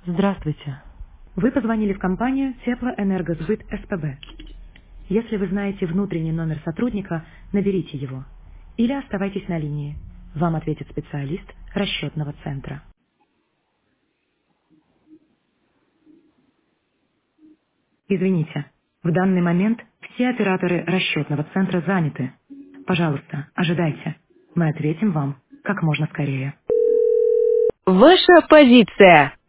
Здравствуйте. Вы позвонили в компанию Теплоэнергосбыт СПБ. Если вы знаете внутренний номер сотрудника, наберите его. Или оставайтесь на линии. Вам ответит специалист расчетного центра. Извините, в данный момент все операторы расчетного центра заняты. Пожалуйста, ожидайте. Мы ответим вам как можно скорее. Ваша позиция.